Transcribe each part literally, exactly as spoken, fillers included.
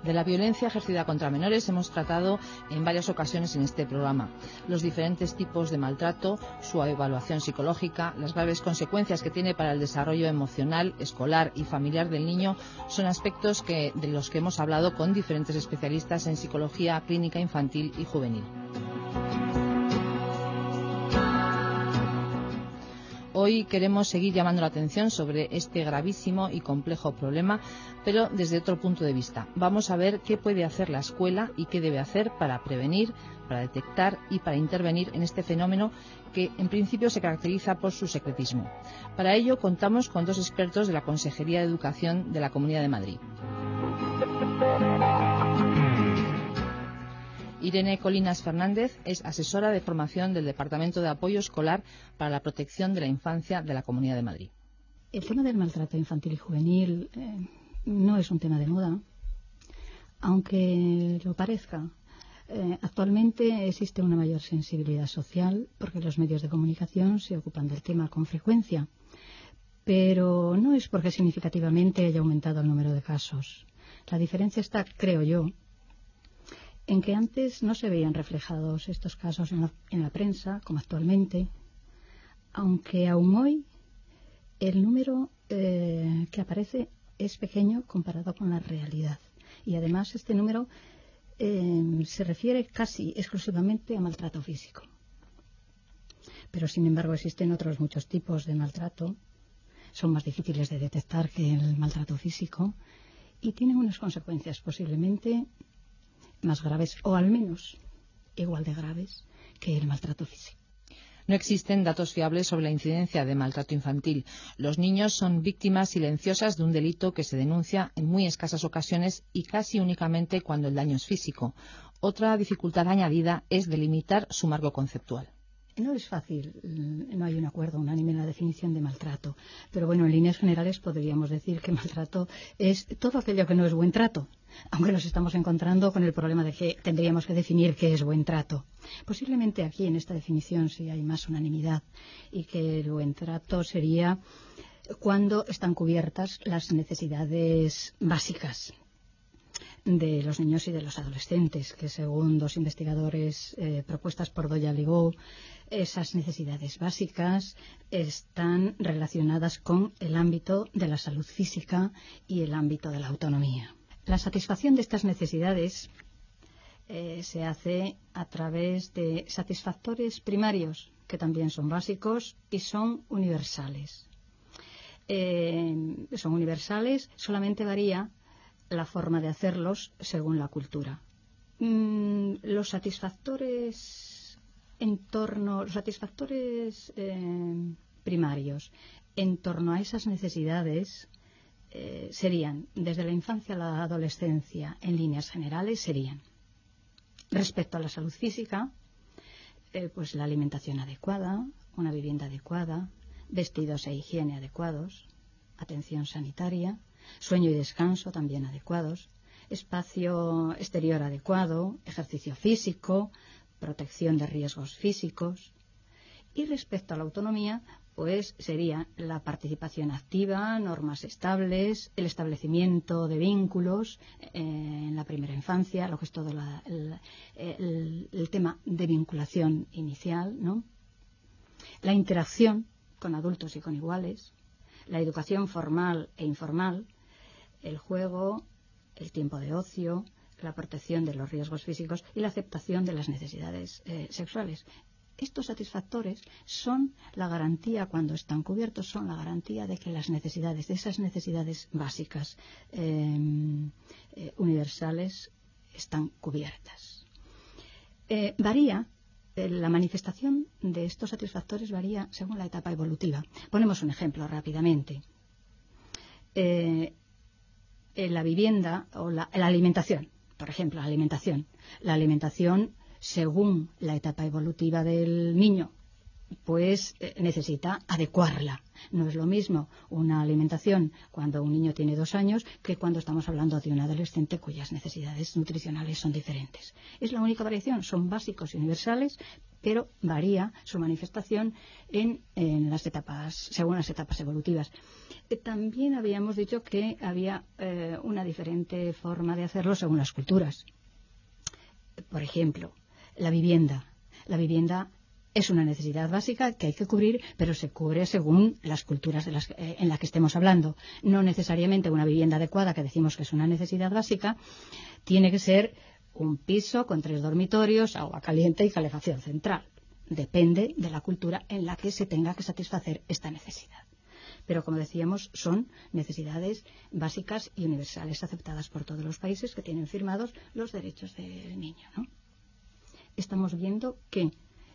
De la violencia ejercida contra menores hemos tratado en varias ocasiones en este programa. Los diferentes tipos de maltrato, su evaluación psicológica, las graves consecuencias que tiene para el desarrollo emocional, escolar y familiar del niño son aspectos que, de los que hemos hablado con diferentes especialistas en psicología clínica infantil y juvenil. Hoy queremos seguir llamando la atención sobre este gravísimo y complejo problema, pero desde otro punto de vista. Vamos a ver qué puede hacer la escuela y qué debe hacer para prevenir, para detectar y para intervenir en este fenómeno que en principio se caracteriza por su secretismo. Para ello contamos con dos expertos de la Consejería de Educación de la Comunidad de Madrid. Irene Colinas Fernández es asesora de formación del Departamento de Apoyo Escolar para la Protección de la Infancia de la Comunidad de Madrid. El tema del maltrato infantil y juvenil eh, no es un tema de moda, aunque lo parezca. Eh, actualmente existe una mayor sensibilidad social porque los medios de comunicación se ocupan del tema con frecuencia, pero no es porque significativamente haya aumentado el número de casos. La diferencia está, creo yo, en que antes no se veían reflejados estos casos en la, en la prensa, como actualmente, aunque aún hoy el número eh, que aparece es pequeño comparado con la realidad. Y además este número eh, se refiere casi exclusivamente a maltrato físico. Pero sin embargo existen otros muchos tipos de maltrato, son más difíciles de detectar que el maltrato físico y tienen unas consecuencias posiblemente más graves o al menos igual de graves que el maltrato físico. No existen datos fiables sobre la incidencia de maltrato infantil. Los niños son víctimas silenciosas de un delito que se denuncia en muy escasas ocasiones y casi únicamente cuando el daño es físico. Otra dificultad añadida es delimitar su marco conceptual. No es fácil, no hay un acuerdo unánime en la definición de maltrato, pero bueno, en líneas generales podríamos decir que maltrato es todo aquello que no es buen trato, aunque nos estamos encontrando con el problema de que tendríamos que definir qué es buen trato. Posiblemente aquí en esta definición sí hay más unanimidad y que el buen trato sería cuando están cubiertas las necesidades básicas de los niños y de los adolescentes, que según dos investigadores eh, propuestas por Doya Ligou, esas necesidades básicas están relacionadas con el ámbito de la salud física y el ámbito de la autonomía. La satisfacción de estas necesidades eh, se hace a través de satisfactores primarios, que también son básicos y son universales. Eh, son universales, solamente varía la forma de hacerlos según la cultura. Mm, los satisfactores en torno, los satisfactores eh, primarios en torno a esas necesidades eh, serían, desde la infancia a la adolescencia, en líneas generales, serían, respecto a la salud física, eh, pues la alimentación adecuada, una vivienda adecuada, vestidos e higiene adecuados, atención sanitaria, sueño y descanso también adecuados, espacio exterior adecuado, ejercicio físico, protección de riesgos físicos. Y respecto a la autonomía, pues sería la participación activa, normas estables, el establecimiento de vínculos eh, en la primera infancia, lo que es todo la, el, el, el tema de vinculación inicial, ¿no? La interacción con adultos y con iguales, la educación formal e informal, el juego, el tiempo de ocio, la protección de los riesgos físicos y la aceptación de las necesidades eh, sexuales. Estos satisfactores son la garantía, cuando están cubiertos, son la garantía de que las necesidades, de esas necesidades básicas eh, eh, universales, están cubiertas. Eh, varía, eh, la manifestación de estos satisfactores varía según la etapa evolutiva. Ponemos un ejemplo rápidamente. Eh, en la vivienda o la, la alimentación, por ejemplo, la alimentación. La alimentación, según la etapa evolutiva del niño, pues eh, necesita adecuarla. No es lo mismo una alimentación cuando un niño tiene dos años que cuando estamos hablando de un adolescente cuyas necesidades nutricionales son diferentes. Es la única variación, son básicos y universales, pero varía su manifestación en, en las etapas, según las etapas evolutivas. Eh, también habíamos dicho que había eh, una diferente forma de hacerlo según las culturas. Por ejemplo, la vivienda. La vivienda es una necesidad básica que hay que cubrir, pero se cubre según las culturas de las, eh, en las que estemos hablando. No necesariamente una vivienda adecuada, que decimos que es una necesidad básica, tiene que ser un piso con tres dormitorios, agua caliente y calefacción central. Depende de la cultura en la que se tenga que satisfacer esta necesidad. Pero, como decíamos, son necesidades básicas y universales aceptadas por todos los países que tienen firmados los derechos del niño, ¿no? Estamos viendo que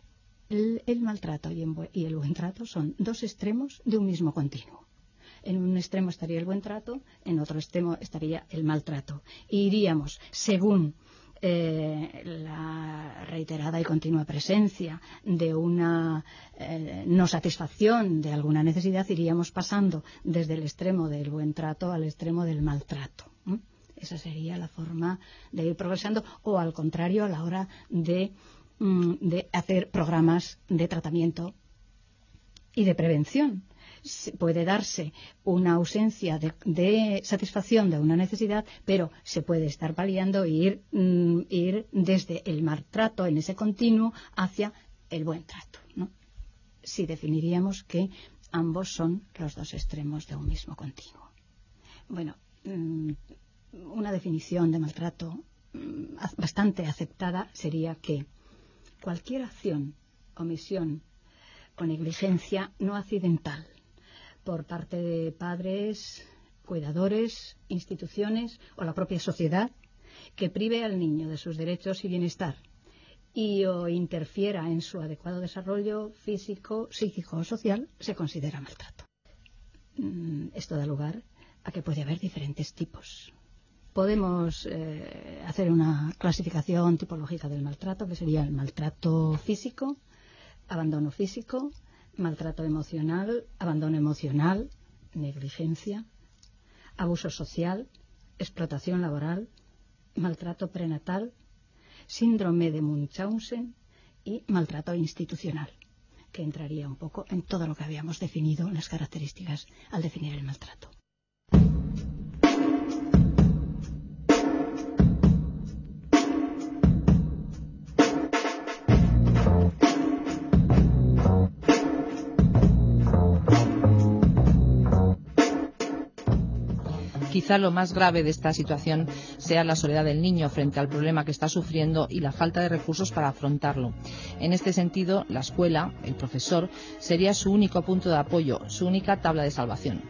el, el maltrato y, en, y el buen trato son dos extremos de un mismo continuo. En un extremo estaría el buen trato, en otro extremo estaría el maltrato. Y iríamos según eh, la reiterada y continua presencia de una eh, no satisfacción de alguna necesidad, iríamos pasando desde el extremo del buen trato al extremo del maltrato. ¿eh? Esa sería la forma de ir progresando, o al contrario, a la hora de, de hacer programas de tratamiento y de prevención. Puede darse una ausencia de, de satisfacción de una necesidad, pero se puede estar paliando e ir, mm, ir desde el maltrato en ese continuo hacia el buen trato, ¿no? Si definiríamos que ambos son los dos extremos de un mismo continuo. Bueno, mm, una definición de maltrato mm, bastante aceptada sería que cualquier acción, omisión o negligencia no accidental por parte de padres, cuidadores, instituciones o la propia sociedad que prive al niño de sus derechos y bienestar y o interfiera en su adecuado desarrollo físico, psíquico o social, se considera maltrato. Esto da lugar a que puede haber diferentes tipos. Podemos eh, hacer una clasificación tipológica del maltrato, que sería el maltrato físico, abandono físico, maltrato emocional, abandono emocional, negligencia, abuso social, explotación laboral, maltrato prenatal, síndrome de Munchausen y maltrato institucional, que entraría un poco en todo lo que habíamos definido en las características al definir el maltrato. Quizá lo más grave de esta situación sea la soledad del niño frente al problema que está sufriendo y la falta de recursos para afrontarlo. En este sentido, la escuela, el profesor, sería su único punto de apoyo, su única tabla de salvación.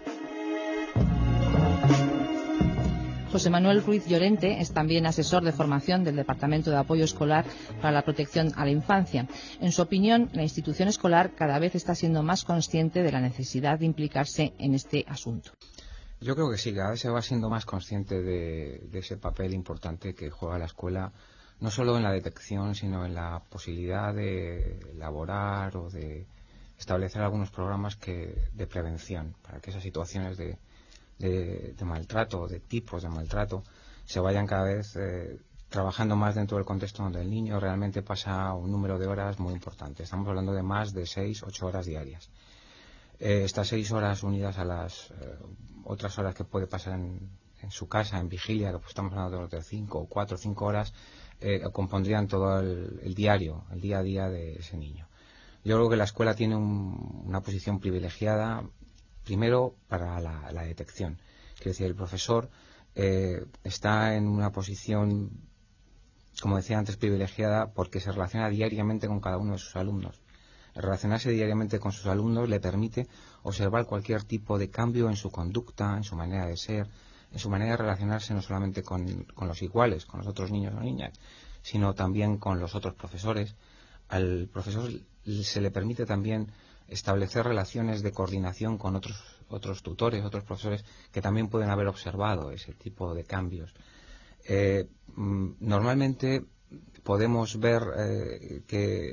José Manuel Ruiz Llorente es también asesor de formación del Departamento de Apoyo Escolar para la Protección a la Infancia. En su opinión, la institución escolar cada vez está siendo más consciente de la necesidad de implicarse en este asunto. Yo creo que sí, cada vez se va siendo más consciente de, de ese papel importante que juega la escuela, no solo en la detección, sino en la posibilidad de elaborar o de establecer algunos programas que, de prevención, para que esas situaciones de, de, de maltrato, de tipos de maltrato, se vayan cada vez eh, trabajando más dentro del contexto donde el niño realmente pasa un número de horas muy importante. Estamos hablando de más de seis, ocho horas diarias. Eh, estas seis horas unidas a las eh, otras horas que puede pasar en, en su casa, en vigilia, que pues estamos hablando de cinco o cuatro o cinco horas, eh, compondrían todo el, el diario, el día a día de ese niño. Yo creo que la escuela tiene un, una posición privilegiada, primero para la, la detección. Quiero decir, el profesor eh, está en una posición, como decía antes, privilegiada porque se relaciona diariamente con cada uno de sus alumnos. Relacionarse diariamente con sus alumnos le permite observar cualquier tipo de cambio en su conducta, en su manera de ser, en su manera de relacionarse no solamente con, con los iguales, con los otros niños o niñas, sino también con los otros profesores. Al profesor se le permite también establecer relaciones de coordinación con otros, otros tutores, otros profesores que también pueden haber observado ese tipo de cambios. Eh, normalmente podemos ver eh, que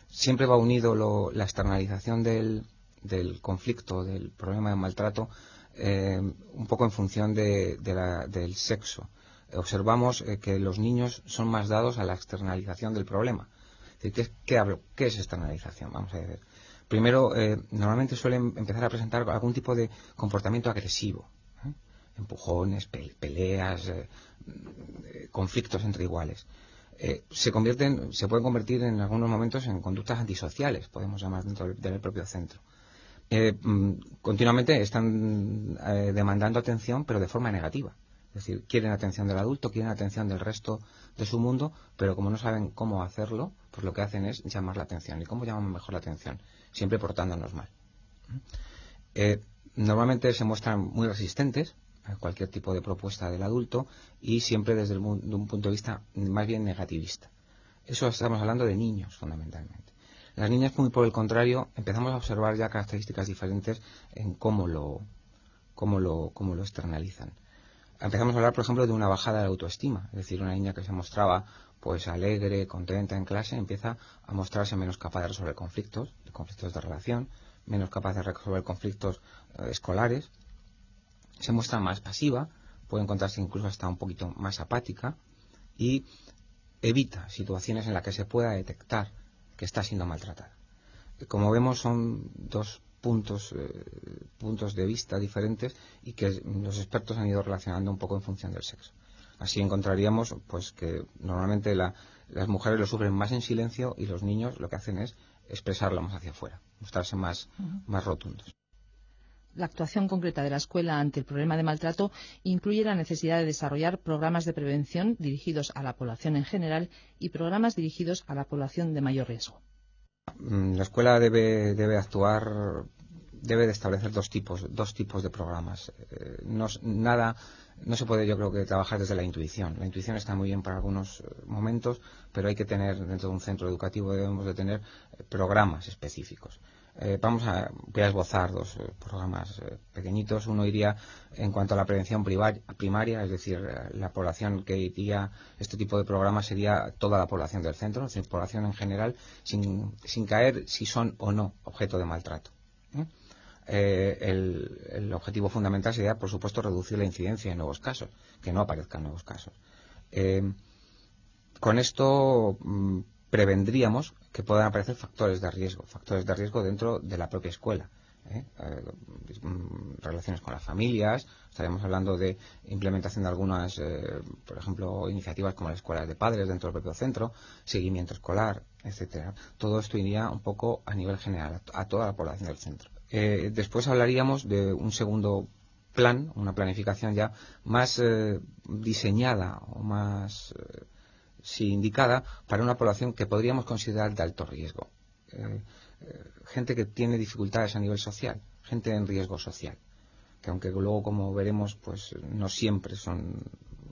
siempre va unido lo, la externalización del, del conflicto, del problema de maltrato, eh, un poco en función de, de la, del sexo. Observamos eh, que los niños son más dados a la externalización del problema. ¿Qué, qué, hablo? ¿Qué es externalización? Vamos a ver. Primero, eh, normalmente suelen empezar a presentar algún tipo de comportamiento agresivo. ¿eh? Empujones, pe peleas, eh, conflictos entre iguales. Eh, se convierten, se pueden convertir en algunos momentos en conductas antisociales, podemos llamar dentro del, del propio centro. Eh, continuamente están eh, demandando atención, pero de forma negativa. Es decir, quieren atención del adulto, quieren atención del resto de su mundo, pero como no saben cómo hacerlo, pues lo que hacen es llamar la atención. ¿Y cómo llamamos mejor la atención? Siempre portándonos mal. Eh, normalmente se muestran muy resistentes a cualquier tipo de propuesta del adulto y siempre desde el, de un punto de vista más bien negativista. Eso estamos hablando de niños, fundamentalmente. Las niñas, muy por el contrario, empezamos a observar ya características diferentes en cómo lo, cómo lo, cómo lo externalizan. Empezamos a hablar, por ejemplo, de una bajada de la autoestima. Es decir, una niña que se mostraba pues alegre, contenta en clase, empieza a mostrarse menos capaz de resolver conflictos, conflictos de relación, menos capaz de resolver conflictos eh, escolares. Se muestra más pasiva, puede encontrarse incluso hasta un poquito más apática y evita situaciones en las que se pueda detectar que está siendo maltratada. Como vemos, son dos puntos eh, puntos de vista diferentes y que los expertos han ido relacionando un poco en función del sexo. Así encontraríamos pues que normalmente la, las mujeres lo sufren más en silencio y los niños lo que hacen es expresarlo más hacia afuera, mostrarse más, uh-huh. más rotundos. La actuación concreta de la escuela ante el problema de maltrato incluye la necesidad de desarrollar programas de prevención dirigidos a la población en general y programas dirigidos a la población de mayor riesgo. La escuela debe, debe actuar, debe de establecer dos tipos, dos tipos de programas. Eh, no, nada, no se puede, yo creo, que trabajar desde la intuición. La intuición está muy bien para algunos momentos, pero hay que tener, dentro de un centro educativo debemos de tener programas específicos. Eh, vamos a, voy a esbozar dos eh, programas eh, pequeñitos. Uno iría en cuanto a la prevención primaria, es decir, la población que iría, este tipo de programas sería toda la población del centro, es decir, población en general, sin, sin caer si son o no objeto de maltrato. ¿eh? Eh, el, el objetivo fundamental sería, por supuesto, reducir la incidencia de nuevos casos, que no aparezcan nuevos casos. Eh, con esto mmm, prevendríamos que puedan aparecer factores de riesgo, factores de riesgo dentro de la propia escuela. ¿eh? Eh, relaciones con las familias, estaremos hablando de implementación de algunas, eh, por ejemplo, iniciativas como las escuelas de padres dentro del propio centro, seguimiento escolar, etcétera. Todo esto iría un poco a nivel general, a, a toda la población del centro. Eh, después hablaríamos de un segundo plan, una planificación ya más eh, diseñada o más eh, sí, indicada para una población que podríamos considerar de alto riesgo. Eh, eh, gente que tiene dificultades a nivel social, gente en riesgo social, que aunque luego, como veremos, pues no siempre son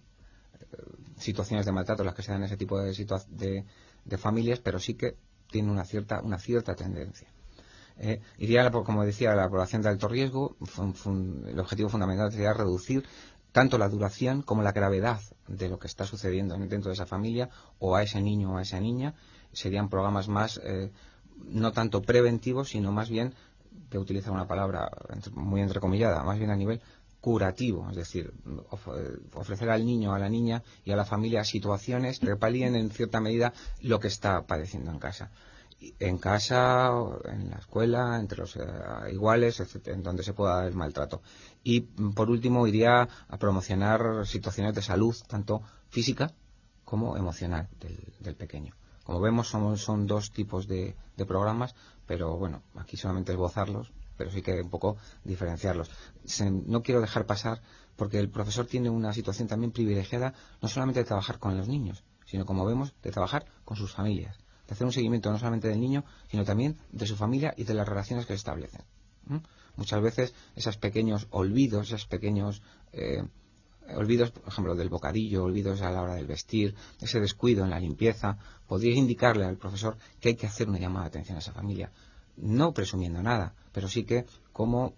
eh, situaciones de maltrato las que se dan en ese tipo de, de, de familias, pero sí que tiene una cierta, una cierta tendencia. Eh, iría, como decía, a la población de alto riesgo. Fun, fun, el objetivo fundamental sería reducir tanto la duración como la gravedad de lo que está sucediendo dentro de esa familia o a ese niño o a esa niña. Serían programas más, eh, no tanto preventivos, sino más bien, de utilizar una palabra muy entrecomillada, más bien a nivel curativo, es decir, of ofrecer al niño, a la niña y a la familia situaciones que palíen en cierta medida lo que está padeciendo en casa. En casa, en la escuela, entre los eh, iguales, etcétera, en donde se pueda dar el maltrato. Y por último iría a promocionar situaciones de salud, tanto física como emocional del, del pequeño. Como vemos, son, son dos tipos de, de programas, pero bueno, aquí solamente esbozarlos, pero sí que un poco diferenciarlos. Se, no quiero dejar pasar, porque el profesor tiene una situación también privilegiada, no solamente de trabajar con los niños, sino, como vemos, de trabajar con sus familias, de hacer un seguimiento no solamente del niño, sino también de su familia y de las relaciones que se establecen. ¿Mm? Muchas veces esos pequeños olvidos, esos pequeños eh, olvidos, por ejemplo, del bocadillo, olvidos a la hora del vestir, ese descuido en la limpieza, podría indicarle al profesor que hay que hacer una llamada de atención a esa familia. No presumiendo nada, pero sí que como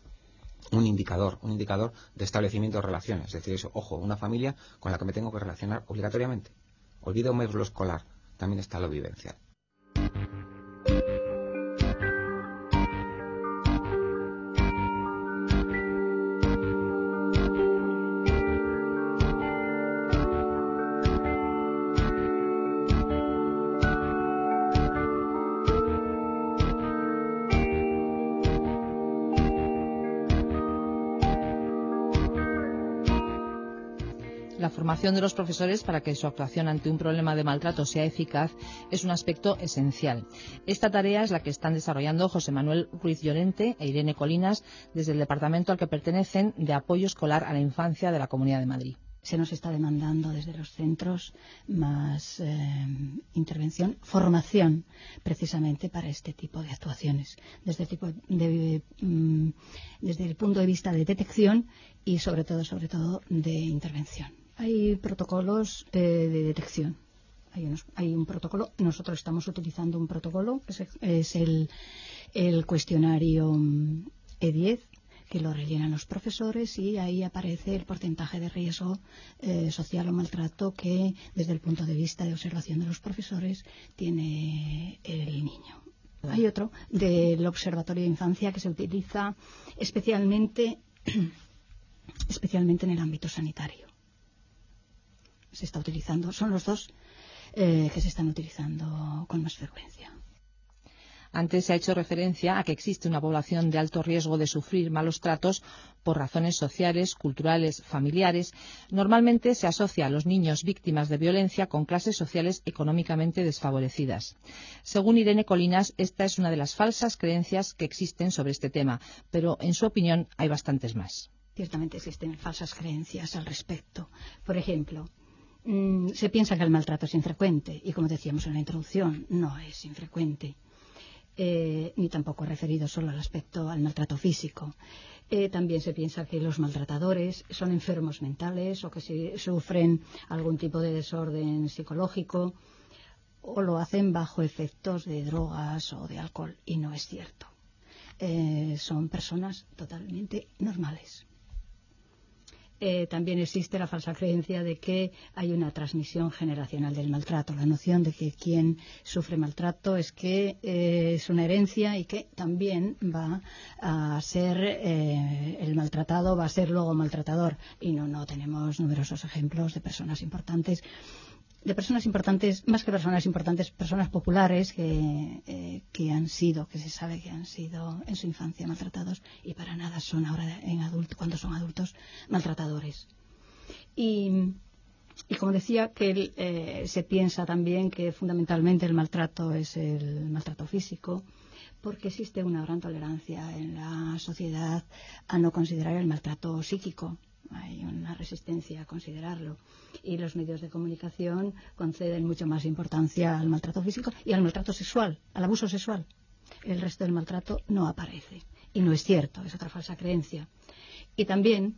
un indicador, un indicador de establecimiento de relaciones. Es decir, eso, ojo, una familia con la que me tengo que relacionar obligatoriamente. Olvídame lo escolar, también está lo vivencial. La formación de los profesores para que su actuación ante un problema de maltrato sea eficaz es un aspecto esencial. Esta tarea es la que están desarrollando José Manuel Ruiz Llorente e Irene Colinas desde el departamento al que pertenecen de apoyo escolar a la infancia de la Comunidad de Madrid. Se nos está demandando desde los centros más eh, intervención, formación, precisamente para este tipo de actuaciones, desde el, tipo de, de, mm, desde el punto de vista de detección y sobre todo, sobre todo, de intervención. Hay protocolos eh, de detección. Hay, unos, hay un protocolo. Nosotros estamos utilizando un protocolo que es, es el, el cuestionario E diez, que lo rellenan los profesores, y ahí aparece el porcentaje de riesgo eh, social o maltrato que, desde el punto de vista de observación de los profesores, tiene el niño. Hay otro del Observatorio de Infancia que se utiliza especialmente, especialmente en el ámbito sanitario. Se está utilizando, son los dos eh, que se están utilizando con más frecuencia. Antes se ha hecho referencia a que existe una población de alto riesgo de sufrir malos tratos por razones sociales, culturales, familiares. Normalmente se asocia a los niños víctimas de violencia con clases sociales económicamente desfavorecidas. Según Irene Colinas, esta es una de las falsas creencias que existen sobre este tema, pero en su opinión hay bastantes más. Ciertamente existen falsas creencias al respecto. Por ejemplo, mmm, se piensa que el maltrato es infrecuente, y como decíamos en la introducción, no es infrecuente. Eh, ni tampoco referido solo al aspecto al maltrato físico. Eh, también se piensa que los maltratadores son enfermos mentales o que si sufren algún tipo de desorden psicológico o lo hacen bajo efectos de drogas o de alcohol, y no es cierto. Eh, son personas totalmente normales. Eh, también existe la falsa creencia de que hay una transmisión generacional del maltrato, la noción de que quien sufre maltrato es que eh, es una herencia y que también va a ser eh, el maltratado, va a ser luego maltratador. Y no, no, tenemos numerosos ejemplos de personas importantes, de personas importantes, más que personas importantes, personas populares que, eh, que han sido, que se sabe que han sido en su infancia maltratados y para nada son ahora, en adulto, cuando son adultos, maltratadores. Y, y como decía, que eh, se piensa también que fundamentalmente el maltrato es el maltrato físico, porque existe una gran tolerancia en la sociedad a no considerar el maltrato psíquico. Hay una resistencia a considerarlo, y los medios de comunicación conceden mucho más importancia al maltrato físico y al maltrato sexual, al abuso sexual. El resto del maltrato no aparece, y no es cierto, es otra falsa creencia. Y también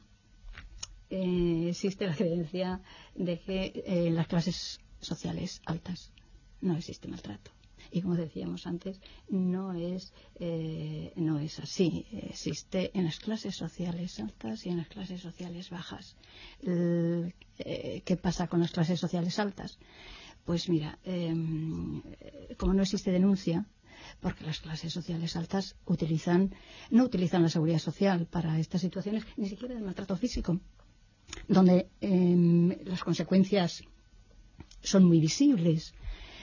eh, existe la creencia de que eh, en las clases sociales altas no existe maltrato. Y como decíamos antes, no es, eh, no es así. Existe en las clases sociales altas y en las clases sociales bajas. El, eh, ¿Qué pasa con las clases sociales altas? Pues mira, eh, como no existe denuncia, porque las clases sociales altas utilizan, no utilizan la seguridad social para estas situaciones, ni siquiera del maltrato físico, donde eh, las consecuencias son muy visibles.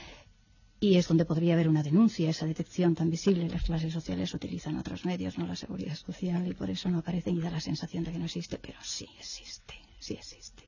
Y es donde podría haber una denuncia, esa detección tan visible. Las clases sociales utilizan otros medios, no la seguridad social, y por eso no aparecen y da la sensación de que no existe, pero sí existe, sí existe.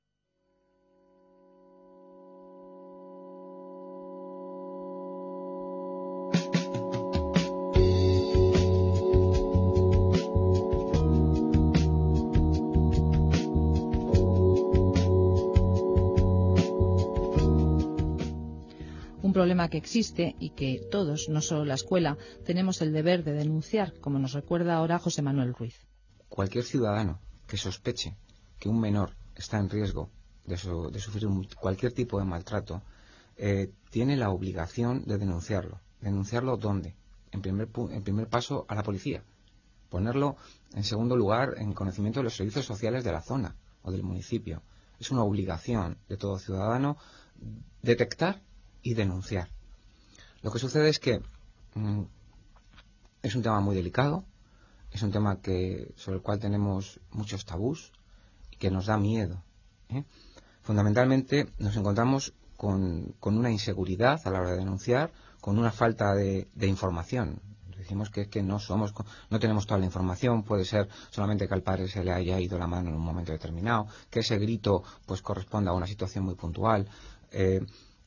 Un problema que existe y que todos, no solo la escuela, tenemos el deber de denunciar, como nos recuerda ahora José Manuel Ruiz. Cualquier ciudadano que sospeche que un menor está en riesgo de, su, de sufrir un, cualquier tipo de maltrato, eh, tiene la obligación de denunciarlo. ¿Denunciarlo dónde? En primer, en primer paso, a la policía. Ponerlo, en segundo lugar, en conocimiento de los servicios sociales de la zona o del municipio. Es una obligación de todo ciudadano detectar y denunciar. Lo que sucede es que mm, es un tema muy delicado, es un tema que sobre el cual tenemos muchos tabús y que nos da miedo, ¿eh? Fundamentalmente nos encontramos con, con una inseguridad a la hora de denunciar, con una falta de, de información. Decimos que, que no somos, no tenemos toda la información, puede ser solamente que al padre se le haya ido la mano en un momento determinado, que ese grito pues corresponda a una situación muy puntual. Eh,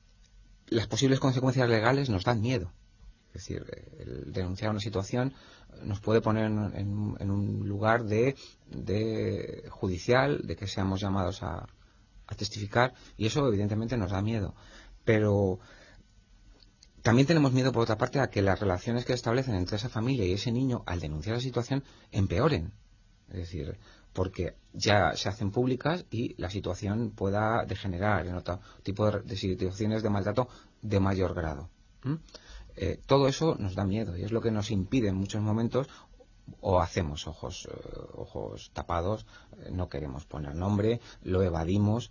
las posibles consecuencias legales nos dan miedo. Es decir, el denunciar una situación nos puede poner en, en, en un lugar de, de judicial, de que seamos llamados a, a testificar, y eso evidentemente nos da miedo. Pero también tenemos miedo, por otra parte, a que las relaciones que se establecen entre esa familia y ese niño al denunciar la situación empeoren. Es decir, porque ya se hacen públicas y la situación pueda degenerar en otro tipo de, de situaciones de maltrato de mayor grado. ¿Mm? Eh, todo eso nos da miedo y es lo que nos impide en muchos momentos, o hacemos ojos, eh, ojos tapados, eh, no queremos poner nombre, lo evadimos.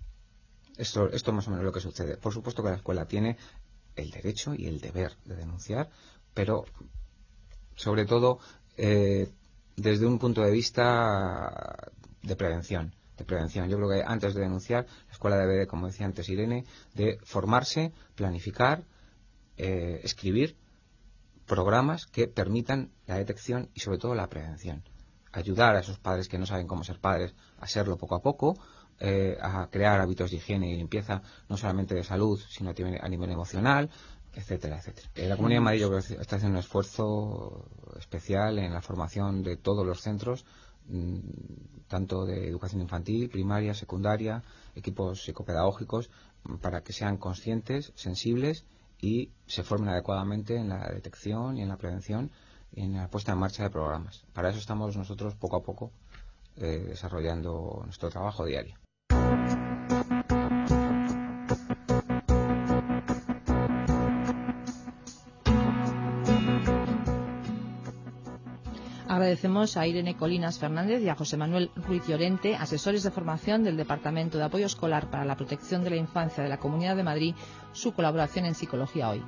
Esto, esto es más o menos lo que sucede. Por supuesto que la escuela tiene el derecho y el deber de denunciar, pero sobre todo eh, desde un punto de vista de prevención, de prevención. Yo creo que antes de denunciar, la escuela debe, como decía antes Irene, de formarse, planificar, eh, escribir programas que permitan la detección y sobre todo la prevención. Ayudar a esos padres que no saben cómo ser padres a serlo poco a poco, eh, a crear hábitos de higiene y limpieza, no solamente de salud, sino a nivel emocional, etcétera, etcétera. Eh, la Comunidad de Madrid yo creo que está haciendo un esfuerzo especial en la formación de todos los centros, mmm, tanto de educación infantil, primaria, secundaria, equipos psicopedagógicos, para que sean conscientes, sensibles y se formen adecuadamente en la detección y en la prevención y en la puesta en marcha de programas. Para eso estamos nosotros poco a poco eh, desarrollando nuestro trabajo diario. Agradecemos a Irene Colinas Fernández y a José Manuel Ruiz Llorente, asesores de formación del Departamento de Apoyo Escolar para la Protección de la Infancia de la Comunidad de Madrid, su colaboración en Psicología Hoy.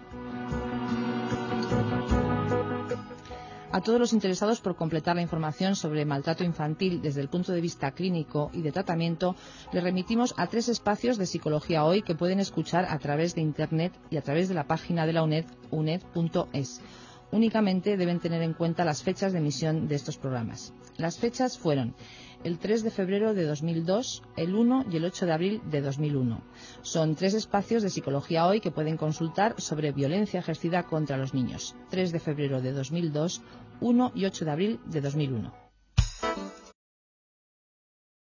A todos los interesados por completar la información sobre maltrato infantil desde el punto de vista clínico y de tratamiento, les remitimos a tres espacios de Psicología Hoy que pueden escuchar a través de Internet y a través de la página de la UNED, uned punto es. Únicamente deben tener en cuenta las fechas de emisión de estos programas. Las fechas fueron el tres de febrero de dos mil dos, el uno y el ocho de abril de dos mil uno. Son tres espacios de Psicología Hoy que pueden consultar sobre violencia ejercida contra los niños. tres de febrero de dos mil dos, uno y ocho de abril de dos mil uno.